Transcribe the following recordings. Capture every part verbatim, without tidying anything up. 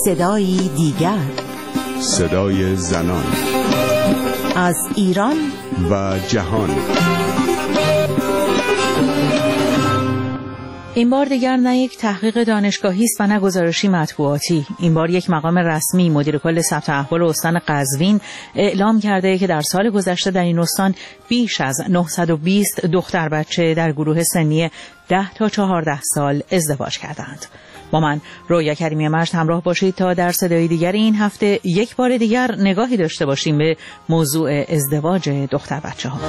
صدایی دیگر، صدای زنان از ایران و جهان. این بار دیگر نه یک تحقیق دانشگاهی است و نه گزارشی مطبوعاتی. این بار یک مقام رسمی، مدیر کل ثبت احوال استان قزوین، اعلام کرده که در سال گذشته در این استان بیش از نهصد و بیست دختر بچه در گروه سنی ده تا چهارده سال ازدواج کردند. با من رویا کریمی مجد همراه باشید تا در صدای دیگر این هفته یک بار دیگر نگاهی داشته باشیم به موضوع ازدواج دختر بچه ها.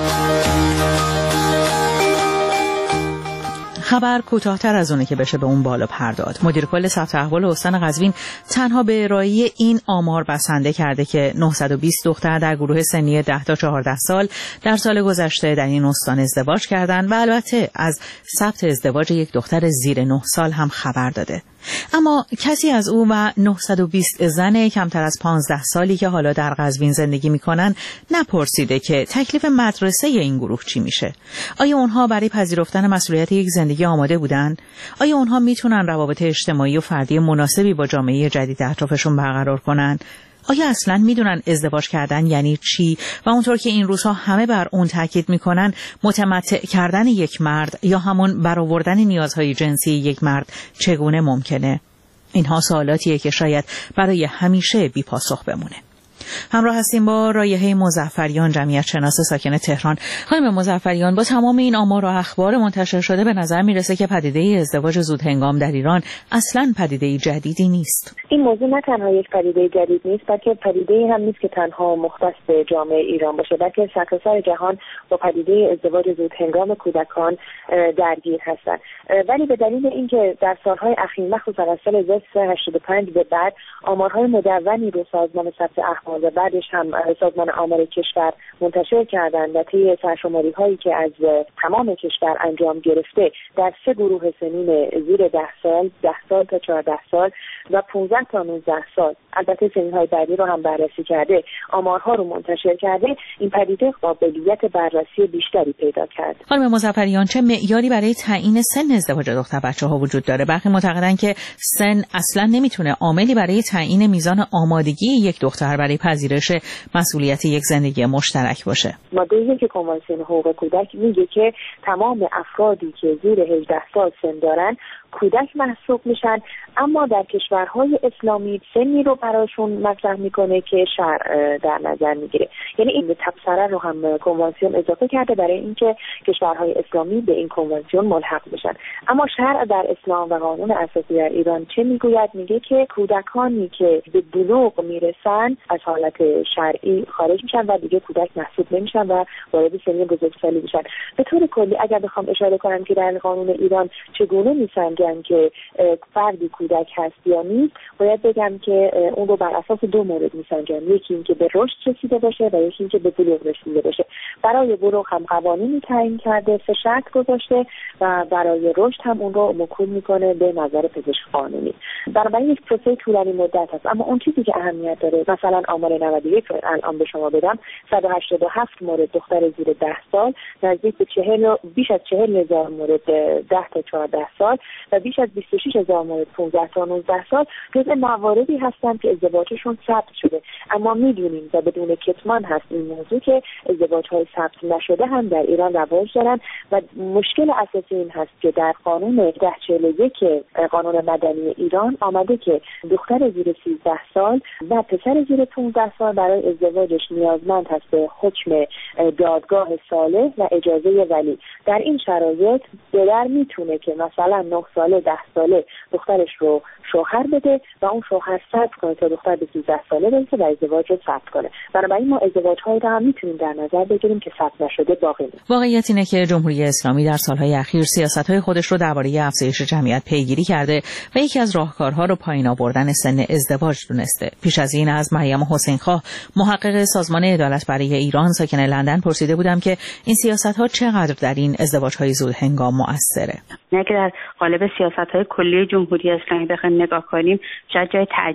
خبر کوتاه‌تر از اونه که بشه به اون بالا پرداد. مدیر کل ثبت احوال استان قزوین تنها به ارائه این آمار بسنده کرده که نهصد و بیست دختر در گروه سنی ده تا چهارده سال در سال گذشته در این استان ازدواج کردند و البته از ثبت ازدواج یک دختر زیر نه سال هم خبر داده. اما کسی از او و نهصد و بیست زن کمتر از پانزده سالی که حالا در قزوین زندگی میکنن نپرسیده که تکلیف مدرسه این گروه چی میشه. آیا اونها برای پذیرفتن مسئولیت یک زندگی آماده بودن؟ آیا اونها میتونن روابط اجتماعی و فردی مناسبی با جامعه جدید اطرافشون برقرار کنن؟ آیا اصلاً میدونن ازدواج کردن یعنی چی؟ و اونطور که این روزها همه بر اون تاکید میکنن، متمتع کردن یک مرد یا همون برآوردن نیازهای جنسی یک مرد چگونه ممکنه؟ اینها سوالاتیه که شاید برای همیشه بی پاسخ بمونه. همراه هستیم با رایحه مظفریان، جمعیت شناس ساکن تهران. خانم مظفریان، با تمام این آمار و اخبار منتشر شده به نظر میرسه که پدیده ازدواج زود هنگام در ایران اصلاً پدیده جدیدی نیست. این موضوع نه تنها یک پدیده جدید نیست، بلکه پدیده هم نیست که تنها مختص به جامعه ایران باشه، بلکه سرتاسر جهان با پدیده ازدواج زود هنگام کودکان درگیر هستند. ولی به دلیل اینکه در سالهای اخیر، مخصوصا از سال هزار و سیصد و هشتاد و پنج به بعد، آمارهای مدونی رو سازمان ثبت احوال و بعدش هم سازمان آمار کشور منتشر کردند و طی سرشماری هایی که از تمام کشور انجام گرفته در سه گروه سنین زیر ده سال، ده سال تا چهارده سال و پانزده تا نوزده سال، البته سنین های بعدی رو هم بررسی کرده، آمارها رو منتشر کرده، این پدیده قابلیت بررسی بیشتری پیدا کرد. خانم مظفریان، چه معیاری برای تعیین سن ازدواج دختر بچه ها وجود داره؟ برخی معتقدن که سن اصلا نمیتونه عاملی برای تعیین میزان آمادگی یک دختر برای پذیرش مسئولیت یک زندگی مشترک باشه. ماده یک کنوانسیون حقوق کودک میگه که تمام افرادی که زیر هجده سال سن دارن کودک محسوب میشن، اما در کشورهای اسلامی سنی رو براشون مطرح میکنه که شرع در نظر میگیره. یعنی این تبصره رو هم کنوانسیون اضافه کرده برای اینکه کشورهای اسلامی به این کنوانسیون ملحق بشن. اما شرع در اسلام و قانون اساسی در ایران چه میگوید؟ میگه که کودکانی که به بلوغ میرسن از حالت شرعی خارج میشن و دیگه کودک محسوب نمیشن و وارد سن بزرگسالی میشن. به طور کلی اگر بخوام اشاره کنم که در قانون ایران چگونه میسنجن که فردی کودک هست یا نیست، باید بگم که اون رو بر اساس دو مورد میسنجن. یکی این که به رشد رسیده باشه و یکی این که به بلوغ رسیده باشه. برای بلوغ هم قوانینی تعیین کرده، سه شرط گذاشته و برای رشد هم اون رو موکول میکنه به نظر پزشک قانونی. بنابراین یک پروسه طولانی مدت هست. اما اون چیزی که اهمیت داره، مثلا آمار نود و یک الان به شما بدم، صد و هشتاد و هفت مورد دختر زیر ده سال، نزدیک به چهل بیش از چهل هزار مورد ده تا چهارده سال و بیش از بیست و شش هزار مورد پانزده تا نوزده سال جزء مواردی هستند که ازدواجشون ثبت شده. اما میدونیم و بدون کتمان هست این موضوع که ازدواج‌های ثبت نشده هم در ایران رواج دارن و مشکل اساسی این هست که در قانون ده چهل و یک قانون مدنی ایران آمده که دختر زیر سیزده سال و پسر زیر پانزده سال برای ازدواجش نیازمند هست به حکم دادگاه صالح و اجازه ولی. در این شرایط پدر میتونه که مثلا نه ساله ده ساله دخترش رو شوهر بده و اون شوهر ثبت کنه تا دختر به سیزده ساله برسه و ازدواج رو ثبت کنه. بنابراین ما ازدواج‌هایی رو هم میتونیم در نظر بگیریم که ثبت نشده باقی میمونه. واقعیت اینه که جمهوری اسلامی در سالهای اخیر سیاست‌های خودش رو درباره افزایش جمعیت پیگیری کرده و یکی از راهکارها رو پایین آوردن سن ازدواج دونسته. پیش از این از مریم حسین‌خواه، محقق سازمان عدالت برای ایران ساکن لندن، پرسیده بودم که این سیاست‌ها چقدر در این ازدواج‌های زود هنگام مؤثره. نه که در قالب سیاست‌های کلی جمهوری اسلامی بخوایم نگاه کنیم، شاید جای تعجب نداشته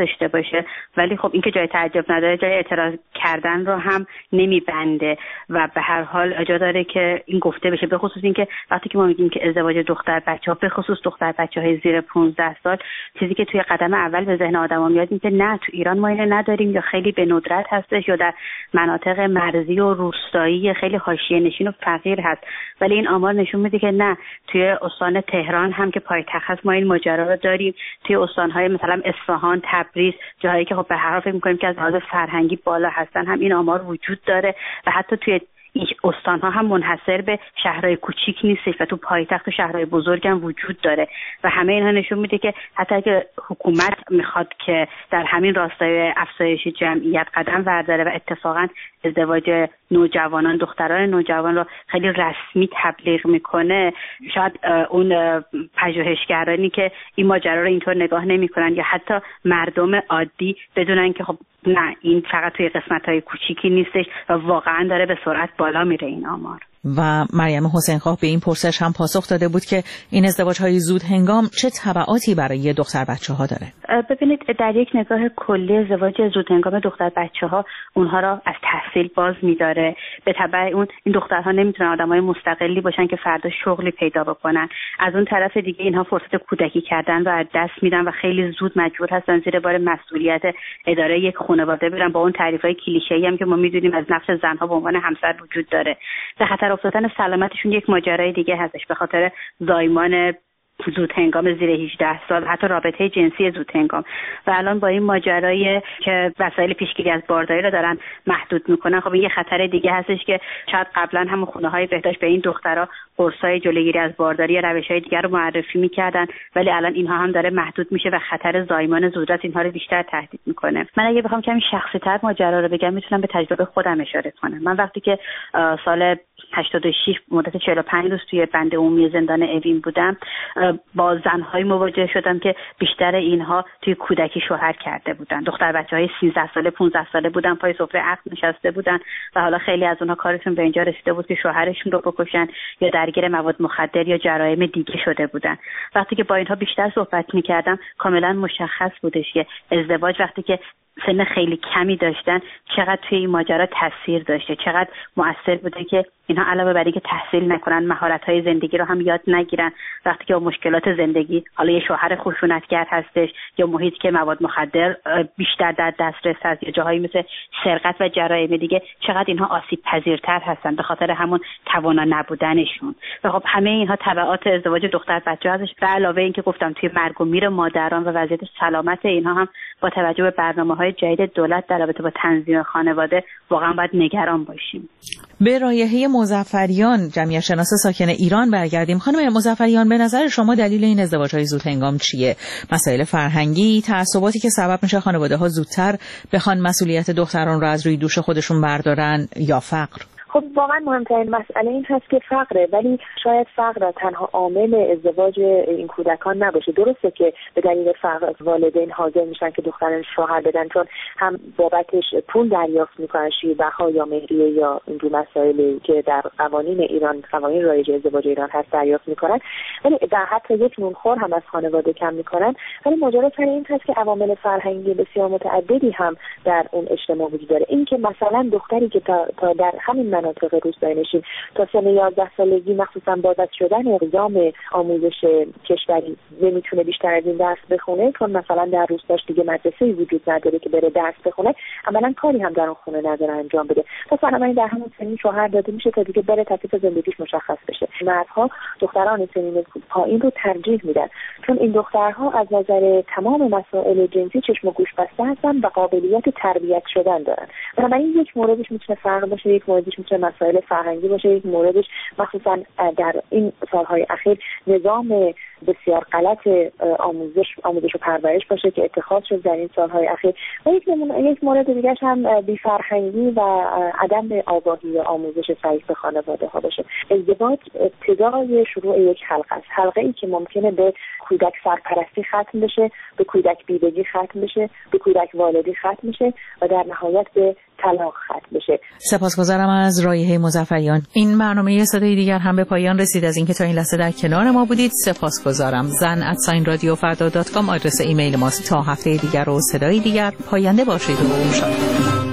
نداشته باشه، ولی خب این که جای تعجب نداره جای اعتراض کردن رو هم نمیبنده و به هر حال جا داره که این گفته بشه، به خصوص اینکه وقتی که ما میگیم که ازدواج دختر بچه‌ها، به خصوص دختر بچه‌های زیر پانزده سال، چیزی که توی قدم اول به ذهن آدم‌ها میاد این که نه تو ایران ما اینو نداریم یا خیلی به ندرت هستش یا در مناطق مرزی و روستایی خیلی حاشیه‌نشین و فقیر هست، ولی این آمار نشون میده که نه، توی استان تهران هم که پایتخت هست ما این ماجرا رو داریم، توی استان‌های مثلا اصفهان، تبریز، جاهایی که خب به هر حال فکر می‌کنیم که از لحاظ فرهنگی بالا هستن هم این آمار وجود داره و حتی توی این استان‌ها هم منحصر به شهرهای کوچیک نیستش و تو پایتخت و شهرهای بزرگ هم وجود داره و همه اینها نشون میده که حتی اگه حکومت میخواد که در همین راستای افزایش جمعیت قدم برداره و اتفاقا ازدواج نوجوانان، دختران نوجوان رو خیلی رسمی تبلیغ میکنه، شاید اون پژوهشگرانی که این ماجرا رو اینطور نگاه نمیکنن یا حتی مردم عادی بدونن که خب نه، این فقط توی قسمت‌های کوچیکی نیستش و واقعا داره به سرعت بالا میره این آمار. و مریم حسینخواه به این پرسش هم پاسخ داده بود که این ازدواج‌های زود هنگام چه تبعاتی برای دختر بچه‌ها داره. ببینید در یک نگاه کلی ازدواج زود هنگام دختر بچه‌ها اونها را از تحصیل باز می‌داره. به تبع اون این دخترها نمیتونن آدمای مستقلی باشن که فردا شغلی پیدا بکنن. از اون طرف دیگه اینها فرصت کودکی کردن رو از دست میدن و خیلی زود مجبور هستن زیر بار مسئولیت اداره یک خانواده برن با اون تعریف‌های کلیشه‌ای هم که ما می‌دونیم از نقش زن‌ها به عنوان همسر وجود داره. به خطر افتادن سلامتشون یک ماجرای دیگه هستش به خاطر زایمان زود هنگام زیر هجده سال، حتی رابطه جنسی زود هنگام و الان با این ماجرایی که وسایل پیشگیری از بارداری رو دارن محدود میکنن، خب این یه خطر دیگه هستش که شاید قبلا هم خونه‌های بهداشت به این دخترها قرصای جلوگیری از بارداری یا روش‌های دیگر رو معرفی میکردن، ولی الان اینها هم داره محدود میشه و خطر زایمان زودرس اینها رو بیشتر تهدید میکنه. من اگه بخوام کمی شخصی‌تر ماجرا رو بگم میتونم به تجربه خودم اشاره کنم. من وقتی که سال هشتاد و شش مدت چهل و پنج روز توی بند عمومی زندان اوین بودم، با زن‌های مواجه شدم که بیشتر اینها توی کودکی شوهر کرده بودن. دختر بچه‌های سیزده ساله، پانزده ساله بودن، پای سفره عقد نشسته بودن و حالا خیلی از اونها کارشون به اینجا رسیده بود که شوهرشون رو بکشن یا درگیر مواد مخدر یا جرایم دیگه شده بودن. وقتی که با اینها بیشتر صحبت می‌کردم کاملا مشخص بودش که ازدواج وقتی که سن خیلی کمی داشتن چقدر توی این ماجرا تاثیر داشته، چقدر مؤثر بوده که اینها علاوه بر اینکه تحصیل نکنن مهارت‌های زندگی رو هم یاد نگیرن، وقتی که با مشکلات زندگی، حالا یه شوهر خشونتگر هستش یا محیطی که مواد مخدر بیشتر در دسترس هست یا جاهایی مثل سرقت و جرایم دیگه، چقدر اینها آسیب پذیرتر هستن به خاطر همون توانا نبودنشون. و خب همه اینها تبعات ازدواج دختر بچه هستش. به علاوه اینکه گفتم توی مرگ و میر مادران و وضعیت سلامت اینها هم با توجه به برنامه‌های جدید دولت در رابطه با تنظیم خانواده واقعا باید نگران باشیم. به رایحه مظفریان، جمعیت شناس ساکن ایران برگردیم. خانم مظفریان، به نظر شما دلیل این ازدواج‌های زود هنگام چیه؟ مسائل فرهنگی، تعصباتی که سبب میشه خانواده‌ها زودتر بخوان مسئولیت دختران رو از روی دوش خودشون بردارن یا فقر؟ خب واقعا مهمترین مسئله این هست که فقره، ولی شاید فقر تنها عامل ازدواج این کودکان نباشه. درسته که به دلیل فقر والدین حاضر میشن که دختران شوهر بدن چون هم بابتش پول دریافت میکنن، شیربها یا مهریه یا اینجور مسائلی که در قوانین ایران، قوانین رایج ازدواج ایران هست دریافت میکنن، ولی در حتی یک نونخور هم از خانواده کم میکنن. ولی ماجرا سر این هست که عوامل فرهنگی بسیار متعددی هم در اون اجتماع وجود داره. این که مثلا دختری که تا, تا در همین مناطق روستایی نشین تا سن یازده سالگی مخصوصا بازد شدن اقدام آموزش کشوری نمیتونه بیشتر از این درس بخونه، چون مثلا در روستاش دیگه مدرسه‌ای وجود نداره که بره درس بخونه، عملاً کاری هم در اون خونه نداره انجام بده. پس بنابراین در همون سنین شوهر داده میشه تا دیگه بره تکلیف زندگیش مشخص بشه. مردها دختران سنین پایین رو ترجیح میدن چون این دخترها از نظر تمام مسائل جنسی چشم و گوش بسته هستن و قابلیت تربیت شدن دارن. بنابراین یک موردش میتونه فرق باشه، یک موردش میتونه مسائل فرهنگی باشه، یک موردش مخصوصا در این سالهای اخیر نظام بسیار غلط آموزش آموزش و پرورش باشه که اتخاذ شد در این سالهای اخیر. و یک یک مورد دیگه هم بی‌فرهنگی و عدم آگاهی و آموزش صحیح به خانواده ها باشه. ازدواج ابتدای شروع یک حلقه است، حلقه ای که ممکنه به کودک سرپرستی ختم بشه، به کودک بیبگی ختم بشه، به کودک والدی ختم بشه و در نهایت به طلاق ختم بشه. سپاسگزارم از رایحه مظفریان. این برنامه صدای دیگر هم به پایان رسید. از اینکه تا این لحظه در کنار ما بودید سپاسگزارم. زن ات ساین رادیو فردا دات کام آدرس ایمیل ماست. تا هفته دیگر و صدای دیگر پاینده باشید و شاد.